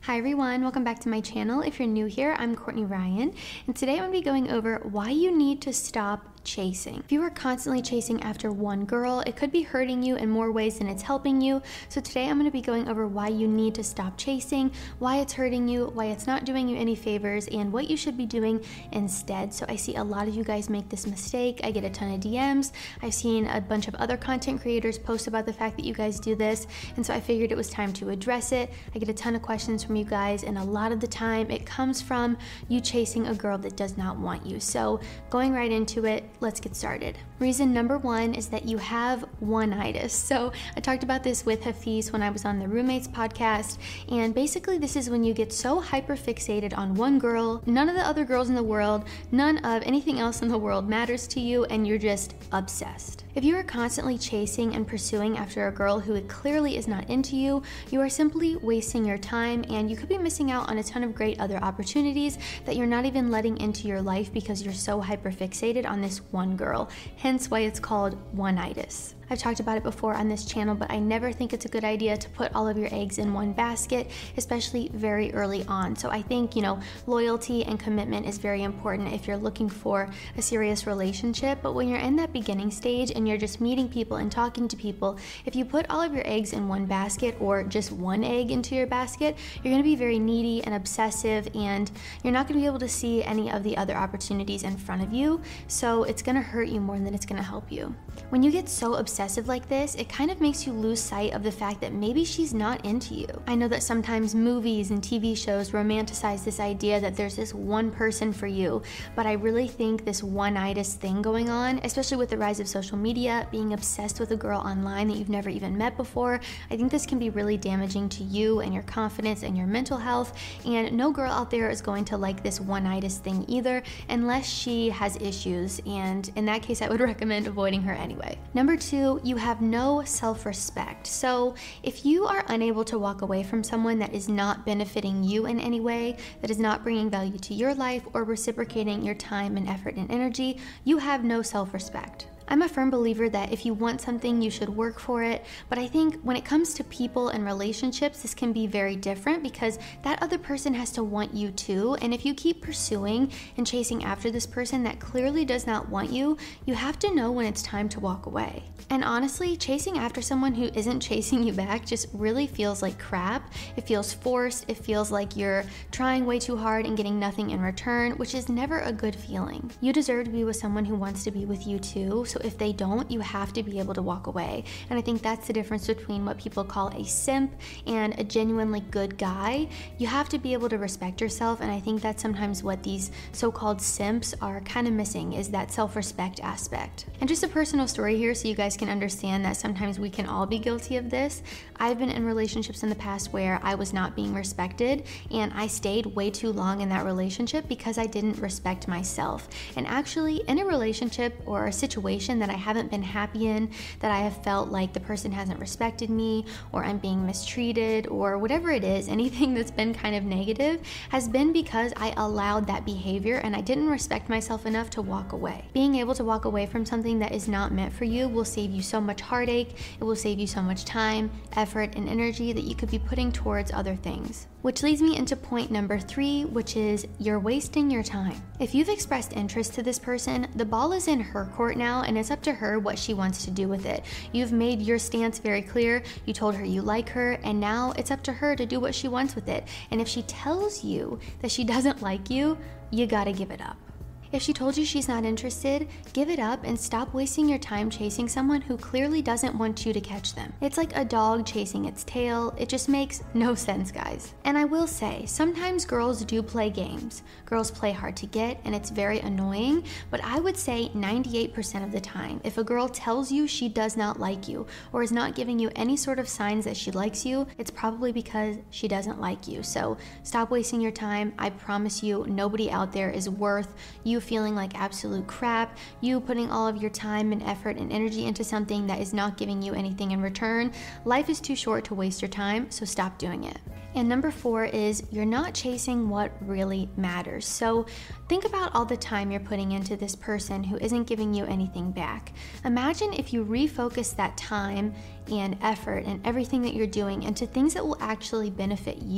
Hi everyone, welcome back to my channel. If you're new here, I'm Courtney Ryan, and today I'm going to be going over why you need to stop chasing. If you are constantly chasing after one girl, it could be hurting you in more ways than it's helping you. So today I'm going to be going over why you need to stop chasing, why it's hurting you, why it's not doing you any favors, and what you should be doing instead. So I see a lot of you guys make this mistake. I get a ton of DMs. I've seen a bunch of other content creators post about the fact that you guys do this, and so I figured it was time to address it. I get a ton of questions from you guys, and a lot of the time it comes from you chasing a girl that does not want you. So going right into it, let's get started. Reason number one is that you have one-itis. So I talked about this with Hafiz when I was on the Roommates podcast, and basically this is when you get so hyper fixated on one girl, none of the other girls in the world, none of anything else in the world matters to you, and you're just obsessed. If you are constantly chasing and pursuing after a girl who clearly is not into you, you are simply wasting your time, and you could be missing out on a ton of great other opportunities that you're not even letting into your life because you're so hyper fixated on this one girl, hence why it's called one-itis. I've talked about it before on this channel, but I never think it's a good idea to put all of your eggs in one basket, especially very early on. So I think, loyalty and commitment is very important if you're looking for a serious relationship. But when you're in that beginning stage and you're just meeting people and talking to people, if you put all of your eggs in one basket or just one egg into your basket, you're going to be very needy and obsessive, and you're not going to be able to see any of the other opportunities in front of you. So it's going to hurt you more than it's going to help you. When you get so obsessive like this, it kind of makes you lose sight of the fact that maybe she's not into you. I know that sometimes movies and TV shows romanticize this idea that there's this one person for you, but I really think this one-itis thing going on, especially with the rise of social media, being obsessed with a girl online that you've never even met before, I think this can be really damaging to you and your confidence and your mental health, and no girl out there is going to like this one-itis thing either, unless she has issues, and in that case I would recommend avoiding her anyway. Number two, you have no self-respect. So if you are unable to walk away from someone that is not benefiting you in any way, that is not bringing value to your life or reciprocating your time and effort and energy, you have no self-respect. I'm a firm believer that if you want something, you should work for it, but I think when it comes to people and relationships, this can be very different because that other person has to want you too, and if you keep pursuing and chasing after this person that clearly does not want you, you have to know when it's time to walk away. And honestly, chasing after someone who isn't chasing you back just really feels like crap. It feels forced, it feels like you're trying way too hard and getting nothing in return, which is never a good feeling. You deserve to be with someone who wants to be with you too, so if they don't, you have to be able to walk away. And I think that's the difference between what people call a simp and a genuinely good guy. You have to be able to respect yourself, and I think that's sometimes what these so-called simps are kind of missing, is that self-respect aspect. And just a personal story here so you guys can understand that sometimes we can all be guilty of this. I've been in relationships in the past where I was not being respected, and I stayed way too long in that relationship because I didn't respect myself. And actually, in a relationship or a situation that I haven't been happy in, that I have felt like the person hasn't respected me, or I'm being mistreated, or whatever it is, anything that's been kind of negative, has been because I allowed that behavior and I didn't respect myself enough to walk away. Being able to walk away from something that is not meant for you will save you so much heartache, it will save you so much time, effort, and energy that you could be putting towards other things. Which leads me into point number three, which is you're wasting your time. If you've expressed interest to this person, the ball is in her court now, and it's up to her what she wants to do with it. You've made your stance very clear, you told her you like her, and now it's up to her to do what she wants with it. And if she tells you that she doesn't like you, you gotta give it up. If she told you she's not interested, give it up and stop wasting your time chasing someone who clearly doesn't want you to catch them. It's like a dog chasing its tail. It just makes no sense, guys. And I will say, sometimes girls do play games. Girls play hard to get, and it's very annoying, but I would say 98% of the time, if a girl tells you she does not like you or is not giving you any sort of signs that she likes you, it's probably because she doesn't like you. So stop wasting your time. I promise you, nobody out there is worth you feeling like absolute crap, you putting all of your time and effort and energy into something that is not giving you anything in return. Life is too short to waste your time, so stop doing it. And number four is you're not chasing what really matters. So think about all the time you're putting into this person who isn't giving you anything back. Imagine if you refocus that time and effort and everything that you're doing into things that will actually benefit you.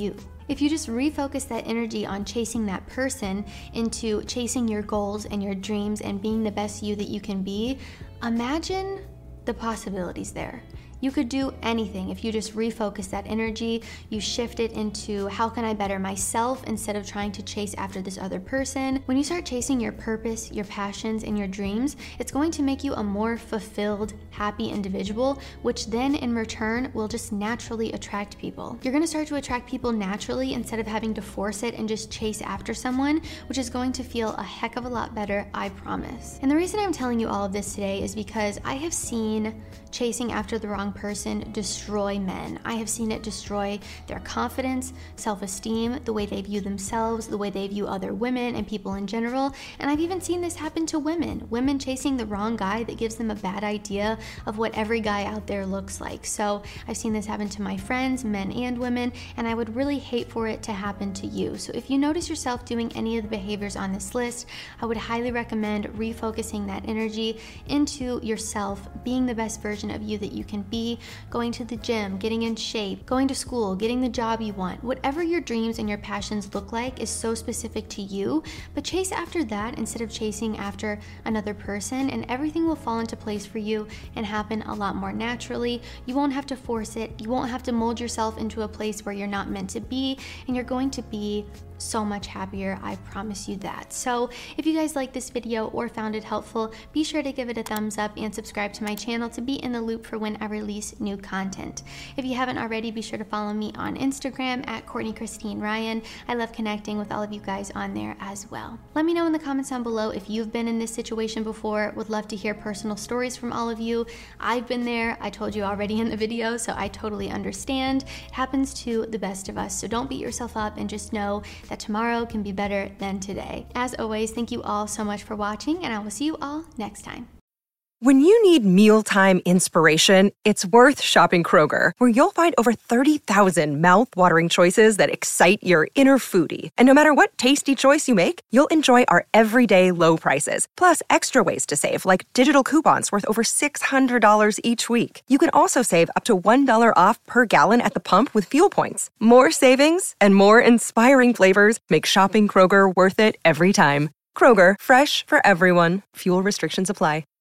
If you just refocus that energy on chasing that person into chasing your goals and your dreams and being the best you that you can be, imagine the possibilities there. You could do anything if you just refocus that energy, you shift it into how can I better myself instead of trying to chase after this other person. When you start chasing your purpose, your passions, and your dreams, it's going to make you a more fulfilled, happy individual, which then in return will just naturally attract people. You're gonna start to attract people naturally instead of having to force it and just chase after someone, which is going to feel a heck of a lot better, I promise. And the reason I'm telling you all of this today is because I have seen chasing after the wrong person destroy men. I have seen it destroy their confidence, self-esteem, the way they view themselves, the way they view other women and people in general. And I've even seen this happen to women chasing the wrong guy that gives them a bad idea of what every guy out there looks like. So I've seen this happen to my friends, men and women, and I would really hate for it to happen to you. So if you notice yourself doing any of the behaviors on this list, I would highly recommend refocusing that energy into yourself, being the best version of you that you can be, going to the gym, getting in shape, going to school, getting the job you want. Whatever your dreams and your passions look like is so specific to you, but chase after that instead of chasing after another person, and everything will fall into place for you and happen a lot more naturally. You won't have to force it. You won't have to mold yourself into a place where you're not meant to be, and you're going to be so much happier, I promise you that. So if you guys like this video or found it helpful, be sure to give it a thumbs up and subscribe to my channel to be in the loop for when I release new content. If you haven't already, be sure to follow me on Instagram at Courtney Christine Ryan. I love connecting with all of you guys on there as well. Let me know in the comments down below if you've been in this situation before. Would love to hear personal stories from all of you. I've been there. I told you already in the video, so I totally understand. It happens to the best of us, so don't beat yourself up and just know that tomorrow can be better than today. As always, thank you all so much for watching, and I will see you all next time. When you need mealtime inspiration, it's worth shopping Kroger, where you'll find over 30,000 mouth-watering choices that excite your inner foodie. And no matter what tasty choice you make, you'll enjoy our everyday low prices, plus extra ways to save, like digital coupons worth over $600 each week. You can also save up to $1 off per gallon at the pump with fuel points. More savings and more inspiring flavors make shopping Kroger worth it every time. Kroger, fresh for everyone. Fuel restrictions apply.